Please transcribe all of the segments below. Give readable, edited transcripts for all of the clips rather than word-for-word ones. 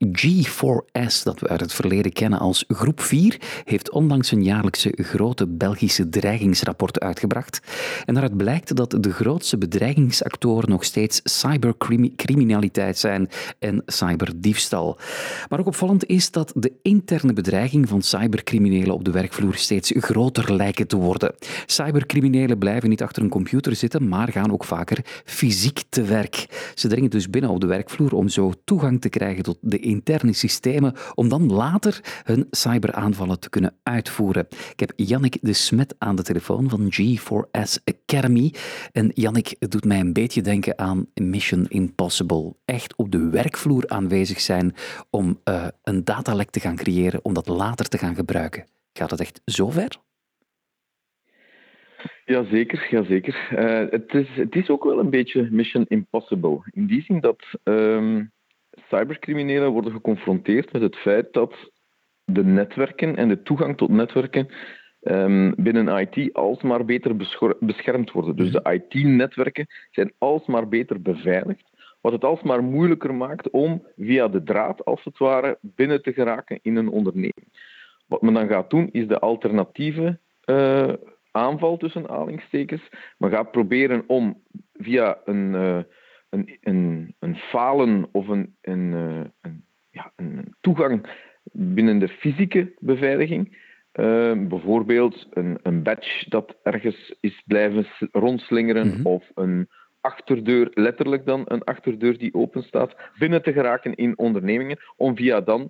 G4S, dat we uit het verleden kennen als Groep 4, heeft onlangs een jaarlijkse grote Belgische dreigingsrapport uitgebracht. En daaruit blijkt dat de grootste bedreigingsactoren nog steeds cybercriminaliteit zijn en cyberdiefstal. Maar ook opvallend is dat de interne bedreiging van cybercriminelen op de werkvloer steeds groter lijken te worden. Cybercriminelen blijven niet achter een computer zitten, maar gaan ook vaker fysiek te werk. Ze dringen dus binnen op de werkvloer om zo toegang te krijgen tot de interne systemen, om dan later hun cyberaanvallen te kunnen uitvoeren. Ik heb Jannik de Smet aan de telefoon van G4S Academy. En Jannik, het doet mij een beetje denken aan Mission Impossible. Echt op de werkvloer aanwezig zijn om een datalek te gaan creëren, om dat later te gaan gebruiken. Gaat het echt zo ver? Jazeker, jazeker. Het is ook wel een beetje Mission Impossible. In die zin dat cybercriminelen worden geconfronteerd met het feit dat de netwerken en de toegang tot netwerken binnen IT alsmaar beter beschermd worden. Dus de IT-netwerken zijn alsmaar beter beveiligd, wat het alsmaar moeilijker maakt om via de draad, als het ware, binnen te geraken in een onderneming. Wat men dan gaat doen, is de alternatieve aanval tussen aanhalingstekens. Men gaat proberen om via een falen of een toegang binnen de fysieke beveiliging, bijvoorbeeld een badge dat ergens is blijven rondslingeren, of een achterdeur, letterlijk dan een achterdeur die open staat, binnen te geraken in ondernemingen, om via dan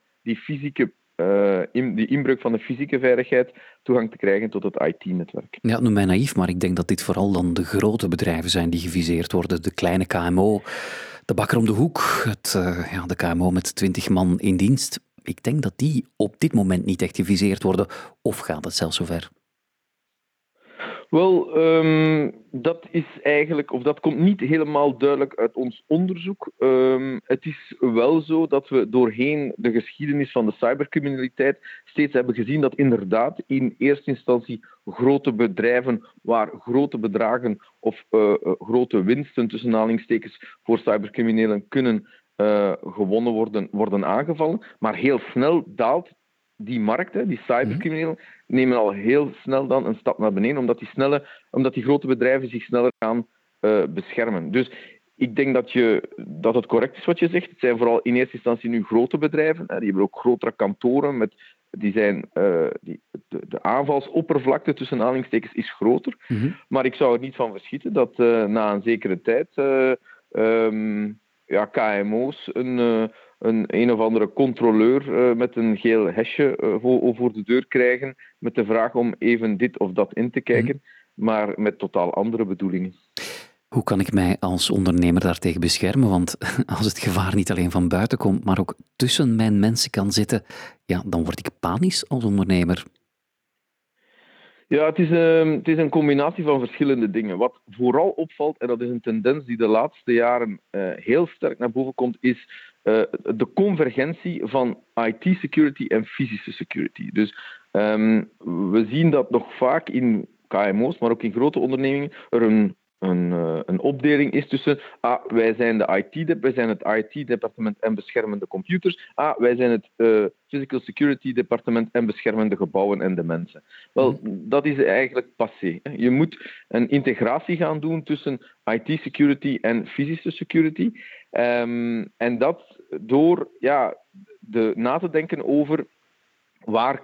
die inbreuk van de fysieke veiligheid toegang te krijgen tot het IT-netwerk. Ja, noem mij naïef, maar ik denk dat dit vooral dan de grote bedrijven zijn die geviseerd worden. De kleine KMO, de bakker om de hoek, de KMO met 20 man in dienst. Ik denk dat die op dit moment niet echt geviseerd worden. Of gaat het zelfs zover? Wel, dat komt niet helemaal duidelijk uit ons onderzoek. Het is wel zo dat we doorheen de geschiedenis van de cybercriminaliteit steeds hebben gezien dat inderdaad in eerste instantie grote bedrijven waar grote bedragen of grote winsten tussen aanhalingstekens voor cybercriminelen kunnen gewonnen worden aangevallen. Maar heel snel daalt die markt, die cybercriminelen, nemen al heel snel dan een stap naar beneden, omdat die grote bedrijven zich sneller gaan beschermen. Dus ik denk dat het correct is wat je zegt. Het zijn vooral in eerste instantie nu grote bedrijven. Die hebben ook grotere kantoren. De aanvalsoppervlakte tussen aanhalingstekens is groter. Maar ik zou er niet van verschieten dat na een zekere tijd KMO's een of andere controleur met een geel hesje voor de deur krijgen met de vraag om even dit of dat in te kijken, maar met totaal andere bedoelingen. Hoe kan ik mij als ondernemer daartegen beschermen? Want als het gevaar niet alleen van buiten komt, maar ook tussen mijn mensen kan zitten, dan word ik panisch als ondernemer. Ja, het is een combinatie van verschillende dingen. Wat vooral opvalt, en dat is een tendens die de laatste jaren heel sterk naar boven komt, is de convergentie van IT-security en fysische security. Dus we zien dat nog vaak in KMO's, maar ook in grote ondernemingen, er een opdeling is tussen wij zijn het IT-departement en beschermen de computers. Wij zijn het physical security departement en beschermen de gebouwen en de mensen. Wel, dat is eigenlijk passé. Je moet een integratie gaan doen tussen IT-security en fysische security. En dat door na te denken over waar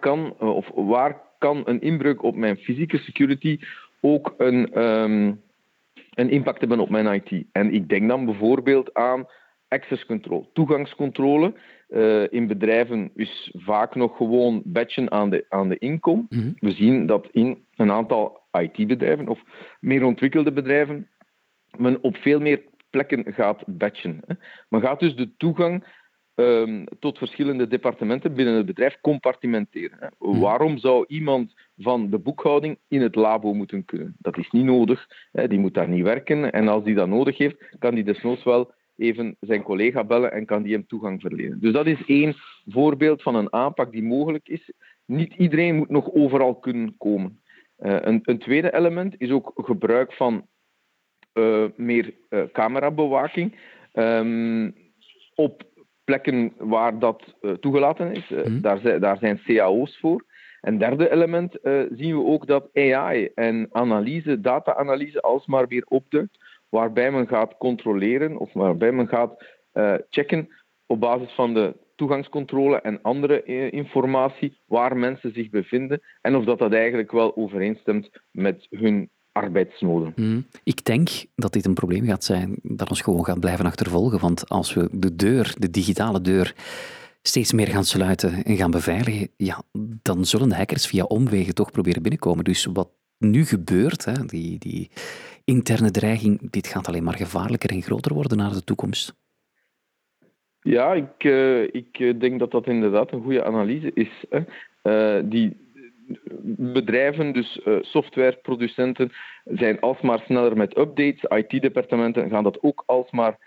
kan een inbreuk op mijn fysieke security ook een impact hebben op mijn IT. En ik denk dan bijvoorbeeld aan access control, toegangscontrole. In bedrijven is vaak nog gewoon badgen aan de inkom. We zien dat in een aantal IT-bedrijven of meer ontwikkelde bedrijven men op veel meer plekken gaat badgen. Men gaat dus de toegang tot verschillende departementen binnen het bedrijf compartimenteren. Waarom zou iemand van de boekhouding in het labo moeten kunnen? Dat is niet nodig. Die moet daar niet werken. En als die dat nodig heeft, kan die desnoods wel even zijn collega bellen en kan die hem toegang verlenen. Dus dat is één voorbeeld van een aanpak die mogelijk is. Niet iedereen moet nog overal kunnen komen. Een tweede element is ook gebruik van meer camerabewaking op plekken waar dat toegelaten is. Daar zijn cao's voor. En derde element zien we ook dat AI en data-analyse alsmaar weer opduikt, waarbij men gaat controleren of waarbij men gaat checken op basis van de toegangscontrole en andere informatie waar mensen zich bevinden en of dat eigenlijk wel overeenstemt met hun arbeidsnoden. Ik denk dat dit een probleem gaat zijn dat ons gewoon gaat blijven achtervolgen, want als we de digitale deur, steeds meer gaan sluiten en gaan beveiligen, ja, dan zullen de hackers via omwegen toch proberen binnenkomen. Dus wat nu gebeurt, hè, die interne dreiging, dit gaat alleen maar gevaarlijker en groter worden naar de toekomst. Ja, ik denk dat dat inderdaad een goede analyse is. Die bedrijven, dus softwareproducenten, zijn alsmaar sneller met updates. IT-departementen gaan dat ook alsmaar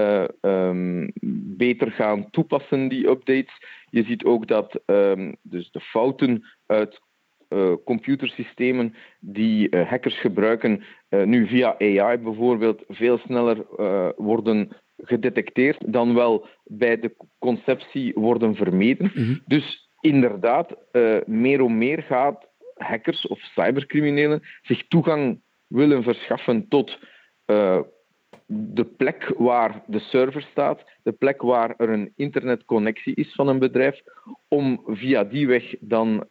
beter gaan toepassen, die updates. Je ziet ook dat dus de fouten uit computersystemen die hackers gebruiken, nu via AI bijvoorbeeld, veel sneller worden gedetecteerd dan wel bij de conceptie worden vermeden. Dus inderdaad, meer en meer gaat hackers of cybercriminelen zich toegang willen verschaffen tot de plek waar de server staat, de plek waar er een internetconnectie is van een bedrijf, om via die weg dan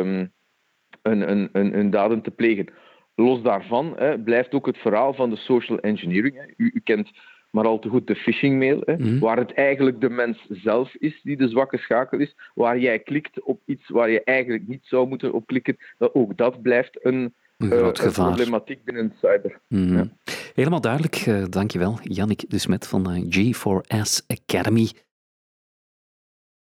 een daden te plegen. Los daarvan blijft ook het verhaal van de social engineering. U kent maar al te goed de phishing-mail, waar het eigenlijk de mens zelf is die de zwakke schakel is, waar jij klikt op iets waar je eigenlijk niet zou moeten op klikken. Ook dat blijft een groot gevaar. Problematiek binnen cyber. Ja. Helemaal duidelijk. Dankjewel, Jannik de Smet van G4S Academy.